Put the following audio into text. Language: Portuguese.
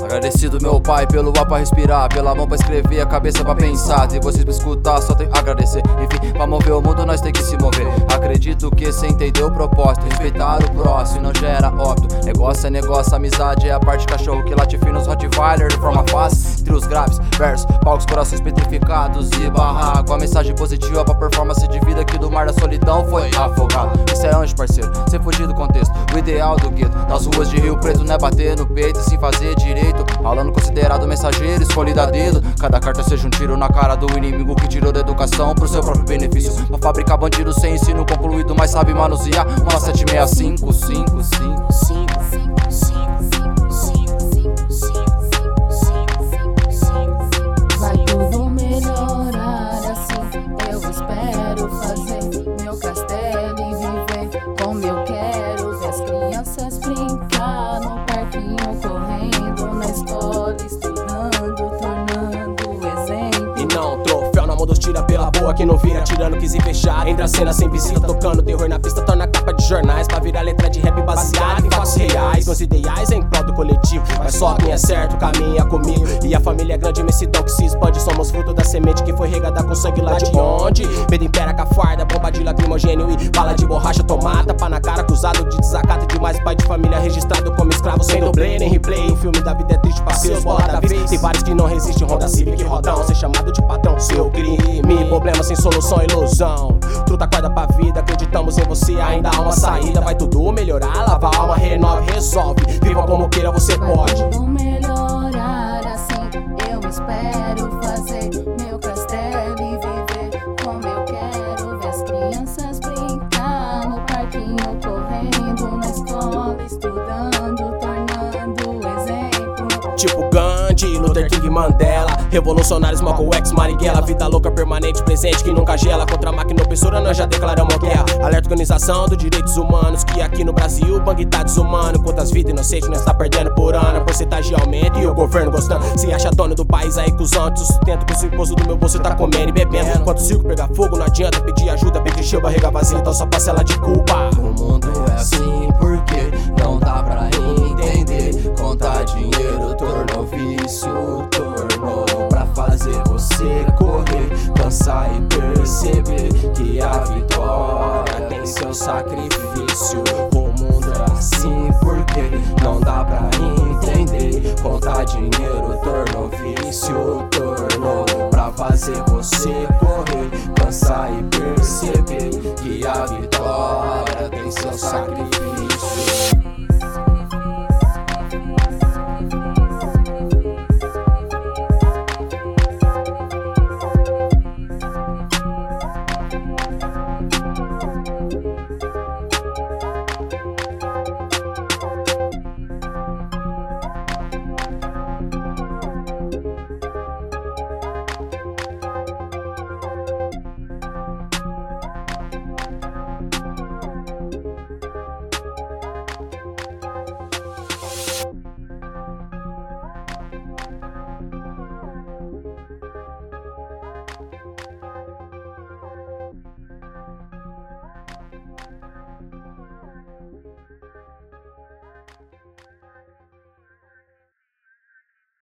Agradecido meu pai pelo ar pra respirar, pela mão pra escrever, a cabeça pra pensar. Se vocês me escutar, só tem a agradecer. Enfim, pra mover o mundo nós tem que se mover. Acredito que cê entendeu o propósito. Respeitar o próximo não gera óbito. Negócio é negócio, amizade é a parte cachorro que late fino nos Rottweiler de forma fácil. Entre os graves, versos, palcos, corações petrificados e barraco. A mensagem positiva pra performance de vida que do mar da solidão foi afogado. Isso é onde, parceiro, sem fugir do contexto. O ideal do gueto, nas ruas de Rio Preto não é bater no peito e sim fazer direito. Falando considerado mensageiro, escolhido a dedo. Cada carta seja um tiro na cara do inimigo que tirou da educação pro seu próprio benefício. Pra fabricar bandido sem ensino concluído, mas sabe manusear uma 765 Vai tudo melhorar assim, eu espero fazer meu castelo e viver como eu quero. Ver as crianças brincar no parquinho, correndo na escola, estudando, tornando exemplo. E não, troféu na mão dos tira pela boa, que não vira tirando, quis ir fechar. Entra a cena sem visita, tocando terror na pista, torna capa de jornais pra virar letra de rap baseada em fatos reais. Meus ideais em prol do coletivo, mas só quem é certo caminha comigo. E a família é grande, imensidão que se expande. Somos fruto da semente que foi regada com sangue lá de onde? Medo impera com a farda, bomba de lacrimogênio e bala de borracha. Toma tapa na cara, acusado de desacato demais. Pai de família registrado como escravo, sem dublê nem replay. O filme da vida é triste pra seus bola da vez. Tem vários que não resistem, Honda Civic rodão. Ser chamado de patrão, seu crime. Problema sem solução, ilusão. Truta acorda pra vida, acreditamos em você, ainda há uma saída. Vai tudo melhorar, lava a alma, renove, resolve. Viva como queira, você pode. Vai tudo melhorar assim, eu espero fazer meu castelo e viver como eu quero. Ver as crianças brincar no parquinho, correndo na escola, estudando, tornando exemplo. Tipo Gandhi, Luther King, Mandela, revolucionários, Malcolm X, Marighella. Vida louca, permanente, presente, que nunca gela. Contra a máquina opressora nós já declaramos guerra. Alerta Organização dos Direitos Humanos, que aqui no Brasil o bang tá desumano. Quantas vidas inocentes nós tá perdendo por ano. A porcentagem aumenta e o governo gostando. Se acha dono do país aí, cuzão, te sustento com o imposto do meu bolso tá comendo e bebendo. Quando o circo pegar fogo não adianta pedir ajuda, pedir encher barriga vazia, então só parcela de culpa. O mundo é assim porque não dá pra entender. Contar dinheiro tornou vício, tornou pra fazer você correr, cansar e perceber que a vitória tem seu sacrifício. O mundo é assim porque não dá pra entender. Contar dinheiro tornou vício, tornou pra fazer você correr,